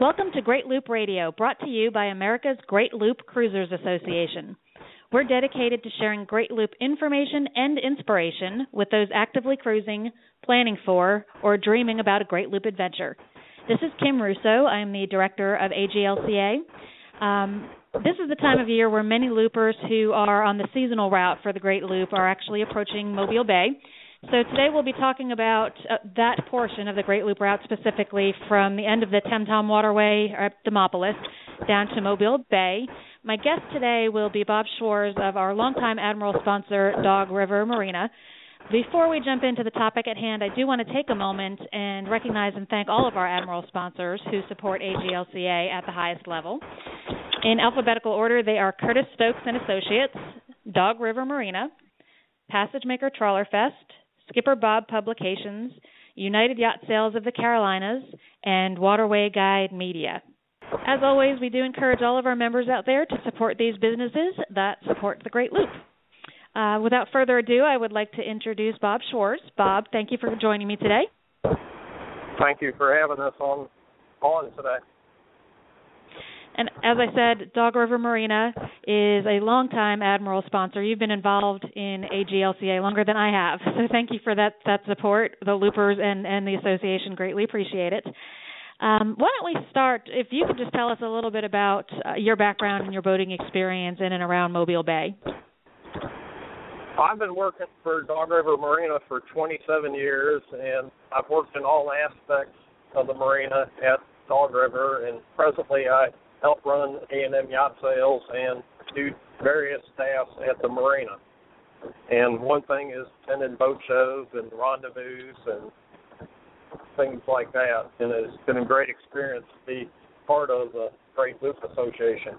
Welcome to Great Loop Radio, brought to you by America's Great Loop Cruisers Association. We're dedicated to sharing Great Loop information and inspiration with those actively cruising, planning for, or dreaming about a Great Loop adventure. This is Kim Russo. I'm the director of AGLCA. This is the time of year where many loopers who are on the seasonal route for the Great Loop are actually approaching Mobile Bay. So today we'll be talking about that portion of the Great Loop route, specifically from the end of the Temtom Waterway at Demopolis down to Mobile Bay. My guest today will be Bob Schwarz of our longtime Admiral sponsor, Dog River Marina. Before we jump into the topic at hand, I do want to take a moment and recognize and thank all of our Admiral sponsors who support AGLCA at the highest level. In alphabetical order, they are Curtis Stokes and Associates, Dog River Marina, Passage Maker Trawler Fest, Skipper Bob Publications, United Yacht Sales of the Carolinas, and Waterway Guide Media. As always, we do encourage all of our members out there to support these businesses that support the Great Loop. Without further ado, I would like to introduce Bob Schwarz. Bob, thank you for joining me today. Thank you for having us on today. And as I said, Dog River Marina is a longtime Admiral sponsor. You've been involved in AGLCA longer than I have, so thank you for that support. The Loopers and the association greatly appreciate it. Why don't we start, if you could just tell us a little bit about your background and your boating experience in and around Mobile Bay. I've been working for Dog River Marina for 27 years, and I've worked in all aspects of the marina at Dog River, and presently I help run A&M Yacht Sales and do various staffs at the marina. And one thing is attending boat shows and rendezvous and things like that. And it's been a great experience to be part of the Great Loop Association.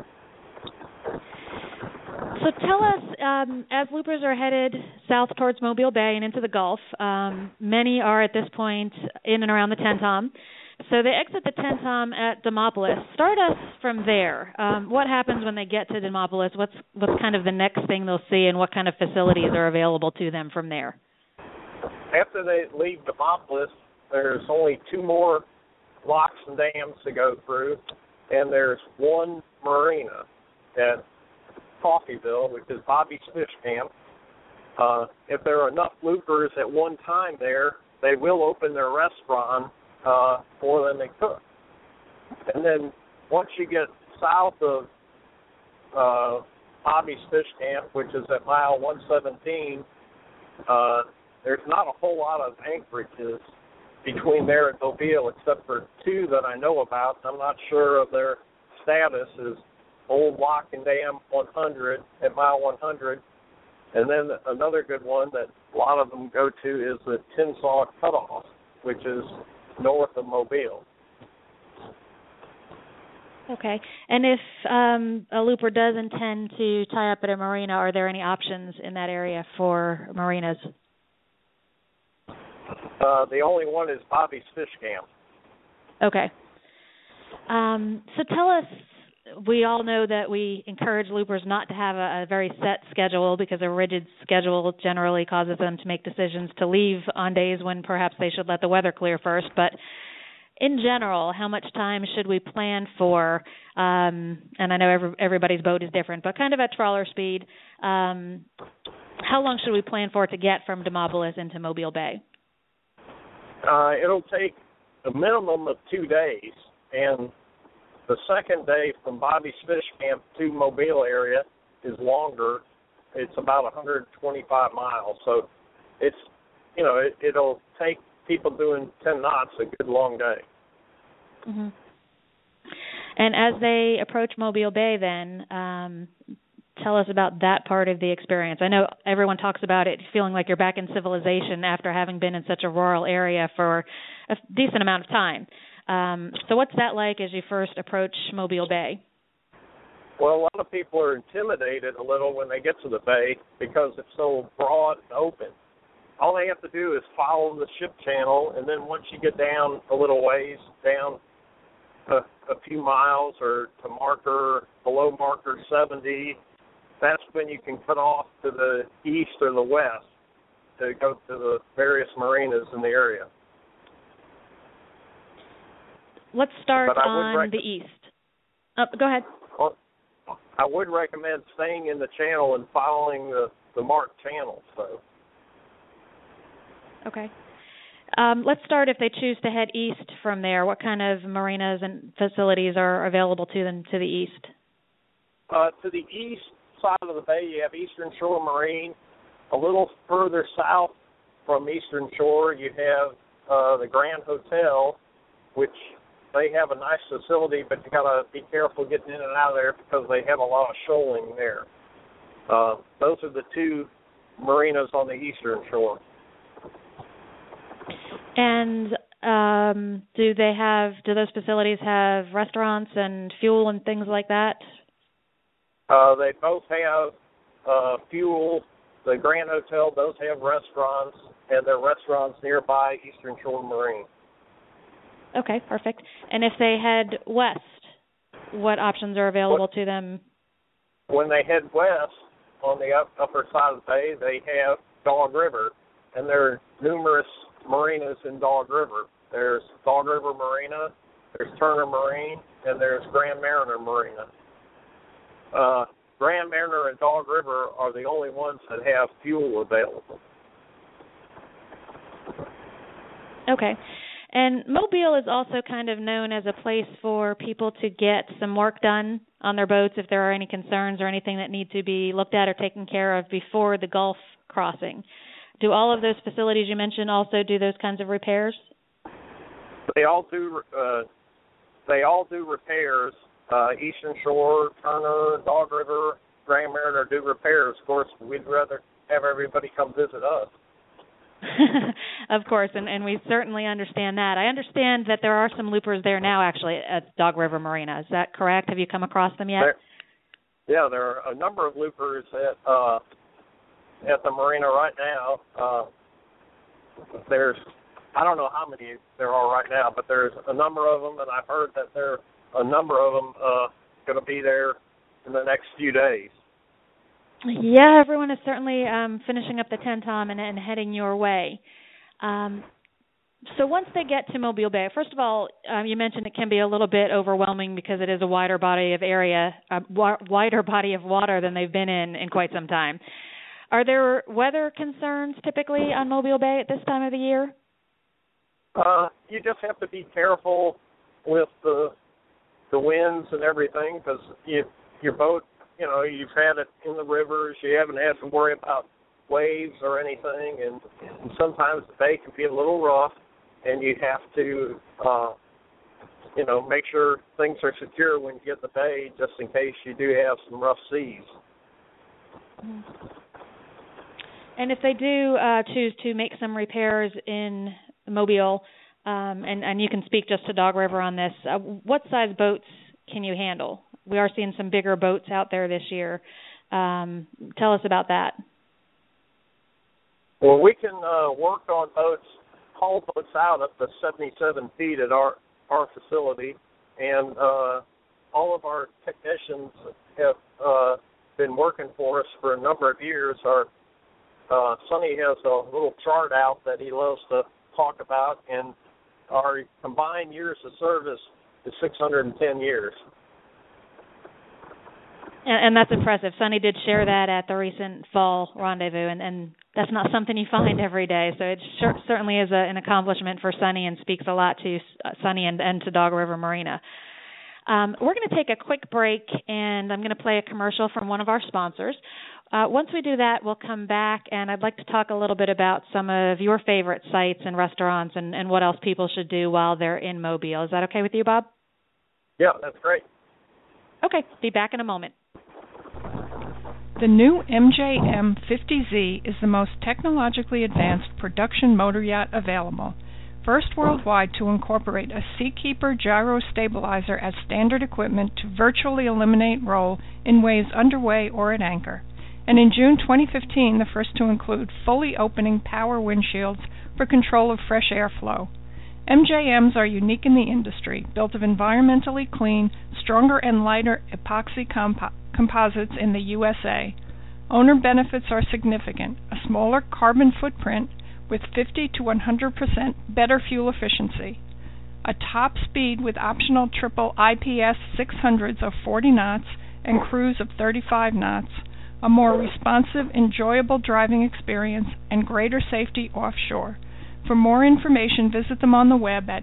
So tell us, as loopers are headed south towards Mobile Bay and into the Gulf, many are at this point in and around the Tentom. So they exit the Tentom at Demopolis. Start us from there. What happens when they get to Demopolis? What's kind of the next thing they'll see, and what kind of facilities are available to them from there? After they leave Demopolis, there's only two more locks and dams to go through, and there's one marina at Coffeyville, which is Bobby's Fish Camp. If there are enough loopers at one time there, they will open their restaurant for them to cook. And then once you get south of Bobby's Fish Camp, which is at mile 117, there's not a whole lot of anchorages between there and Mobile, except for two that I know about. I'm not sure of their status. Is Old Lock and Dam 100 at mile 100, and then another good one that a lot of them go to is the Tinsaw Cutoff, which is north of Mobile. Okay. And if a looper does intend to tie up at a marina, are there any options in that area for marinas? The only one is Bobby's Fish Camp. Okay. So tell us, we all know that we encourage loopers not to have a very set schedule, because a rigid schedule generally causes them to make decisions to leave on days when perhaps they should let the weather clear first. But in general, how much time should we plan for? And I know everybody's boat is different, but kind of at trawler speed, how long should we plan for to get from Demopolis into Mobile Bay? It'll take a minimum of 2 days, and the second day from Bobby's Fish Camp to Mobile area is longer. It's about 125 miles. So it's, it'll take people doing 10 knots a good long day. Mm-hmm. And as they approach Mobile Bay then, tell us about that part of the experience. I know everyone talks about it feeling like you're back in civilization after having been in such a rural area for a decent amount of time. So what's that like as you first approach Mobile Bay? Well, a lot of people are intimidated a little when they get to the bay because it's so broad and open. All they have to do is follow the ship channel, and then once you get down a little ways, down a few miles or to below marker 70, that's when you can cut off to the east or the west to go to the various marinas in the area. let's start on the east. Go ahead. Well, I would recommend staying in the channel and following the marked channels. So. Okay. Let's start if they choose to head east from there. What kind of marinas and facilities are available to them to the east? To the east side of the bay, you have Eastern Shore Marine. A little further south from Eastern Shore, you have the Grand Hotel, which they have a nice facility, but you got to be careful getting in and out of there because they have a lot of shoaling there. Those are the two marinas on the Eastern Shore. And do those facilities have restaurants and fuel and things like that? They both have fuel. The Grand Hotel does have restaurants, and there are restaurants nearby Eastern Shore Marine. Okay, perfect. And if they head west, what options are available to them? When they head west on the upper side of the bay, they have Dog River, and there are numerous marinas in Dog River. There's Dog River Marina, there's Turner Marine, and there's Grand Mariner Marina. Grand Mariner and Dog River are the only ones that have fuel available. Okay. And Mobile is also kind of known as a place for people to get some work done on their boats if there are any concerns or anything that need to be looked at or taken care of before the Gulf crossing. Do all of those facilities you mentioned also do those kinds of repairs? They all do repairs. Eastern Shore, Turner, Dog River, Grand Mariner do repairs. Of course, we'd rather have everybody come visit us. Of course, and we certainly understand that. I understand that there are some loopers there now, actually, at Dog River Marina. Is that correct? Have you come across them yet? There are a number of loopers at the marina right now. I don't know how many there are right now, but there's a number of them, and I've heard that there are a number of them going to be there in the next few days. Yeah, everyone is certainly finishing up the Tenn-Tom and heading your way. So once they get to Mobile Bay, first of all, you mentioned it can be a little bit overwhelming because it is a wider body of water than they've been in quite some time. Are there weather concerns typically on Mobile Bay at this time of the year? You just have to be careful with the winds and everything because your boat, you've had it in the rivers. You haven't had to worry about waves or anything, and sometimes the bay can be a little rough, and you have to, make sure things are secure when you get in the bay, just in case you do have some rough seas. And if they do choose to make some repairs in Mobile, and you can speak just to Dog River on this, what size boats can you handle? We are seeing some bigger boats out there this year. Tell us about that. Well, we can work on boats, haul boats out up to 77 feet at our facility, and all of our technicians have been working for us for a number of years. Sonny has a little chart out that he loves to talk about, and our combined years of service is 610 years. And that's impressive. Sonny did share that at the recent fall rendezvous, and that's not something you find every day. So it certainly is an accomplishment for Sonny and speaks a lot to Sonny and to Dog River Marina. We're going to take a quick break, and I'm going to play a commercial from one of our sponsors. Once we do that, we'll come back, and I'd like to talk a little bit about some of your favorite sites and restaurants and what else people should do while they're in Mobile. Is that okay with you, Bob? Yeah, that's great. Okay, be back in a moment. The new MJM 50Z is the most technologically advanced production motor yacht available. First worldwide to incorporate a Seakeeper gyro stabilizer as standard equipment to virtually eliminate roll in waves underway or at anchor. And in June 2015, the first to include fully opening power windshields for control of fresh airflow. MJMs are unique in the industry, built of environmentally clean, stronger and lighter epoxy composites in the USA. Owner benefits are significant: a smaller carbon footprint with 50 to 100% better fuel efficiency, a top speed with optional triple IPS 600s of 40 knots and cruise of 35 knots, a more responsive, enjoyable driving experience, and greater safety offshore. For more information, visit them on the web at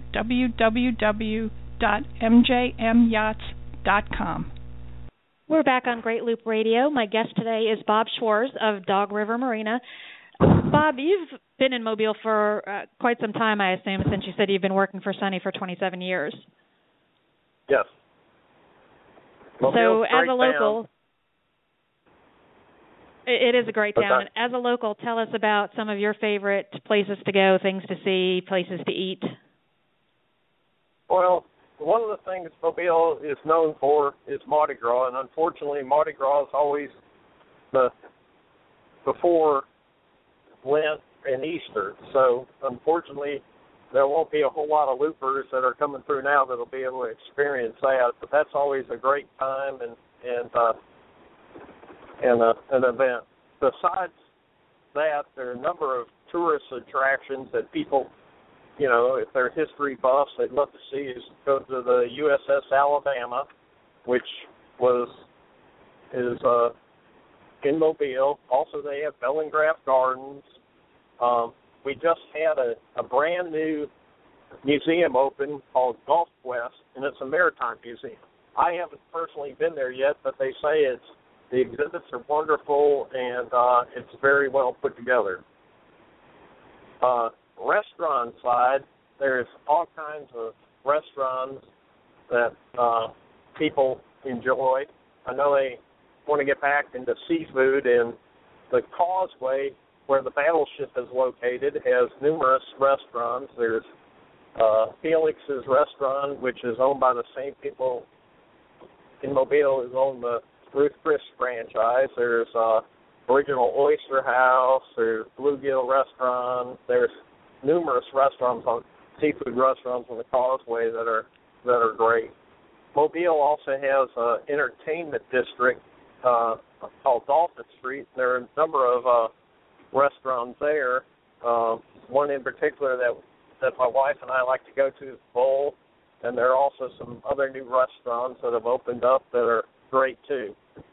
www.mjmyachts.com. We're back on Great Loop Radio. My guest today is Bob Schwarz of Dog River Marina. Bob, you've been in Mobile for quite some time, I assume, since you said you've been working for Sunny for 27 years. Yes. So as a local, it is a great town. Okay. As a local, tell us about some of your favorite places to go, things to see, places to eat. Well, one of the things Mobile is known for is Mardi Gras, and unfortunately Mardi Gras is always before Lent and Easter. So unfortunately there won't be a whole lot of loopers that are coming through now that will be able to experience that, but that's always a great time and an event. Besides that, there are a number of tourist attractions that people, if they're history buffs, they'd love to see is go to the USS Alabama, which is in Mobile. Also, they have Bellingraph Gardens. We just had a brand new museum open called Gulf Quest, and it's a maritime museum. I haven't personally been there yet, but they say the exhibits are wonderful and it's very well put together. Restaurant side, there's all kinds of restaurants that people enjoy. I know they want to get back into seafood, and the Causeway, where the battleship is located, has numerous restaurants. There's Felix's Restaurant, which is owned by the same people in Mobile who own the Ruth Chris franchise. There's Original Oyster House. There's Bluegill Restaurant. There's numerous seafood restaurants on the Causeway that are great. Mobile also has an entertainment district called Dolphin Street. There are a number of restaurants there. One in particular that my wife and I like to go to is Bowl, and there are also some other new restaurants that have opened up that are great too.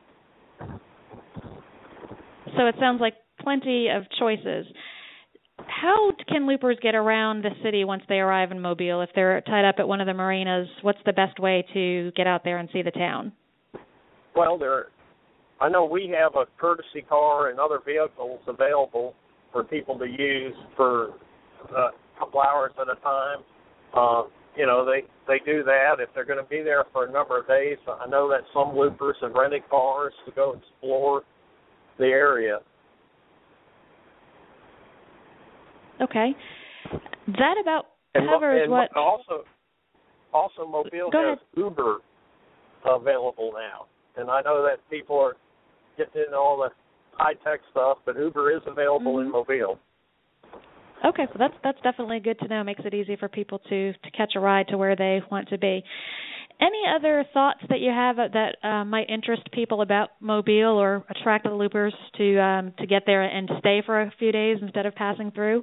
So it sounds like plenty of choices. How can loopers get around the city once they arrive in Mobile? If they're tied up at one of the marinas, what's the best way to get out there and see the town? Well, I know we have a courtesy car and other vehicles available for people to use for a couple hours at a time. They do that if they're going to be there for a number of days. I know that some loopers have rented cars to go explore the area. Okay. That about covers what... Also, Mobile has Uber available now. And I know that people are getting into all the high-tech stuff, but Uber is available in Mobile. Okay, so that's definitely good to know. Makes it easy for people to catch a ride to where they want to be. Any other thoughts that you have that might interest people about Mobile or attract the loopers to get there and stay for a few days instead of passing through?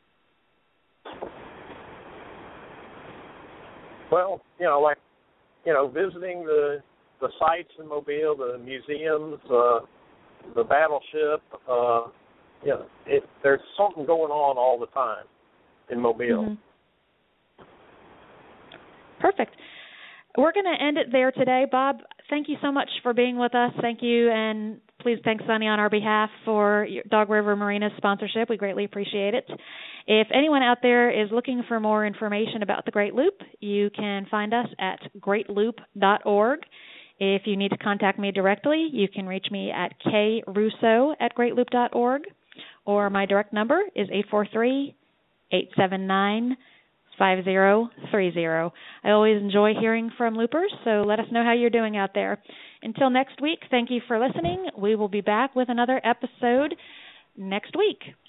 Well, visiting the sites in Mobile, the museums, the battleship, there's something going on all the time in Mobile. Mm-hmm. Perfect. We're going to end it there today. Bob, thank you so much for being with us. Thank you, and please thank Sunny on our behalf for Dog River Marina's sponsorship. We greatly appreciate it. If anyone out there is looking for more information about the Great Loop, you can find us at greatloop.org. If you need to contact me directly, you can reach me at krusso@greatloop.org, or my direct number is 843-879-5030. I always enjoy hearing from loopers, so let us know how you're doing out there. Until next week, thank you for listening. We will be back with another episode next week.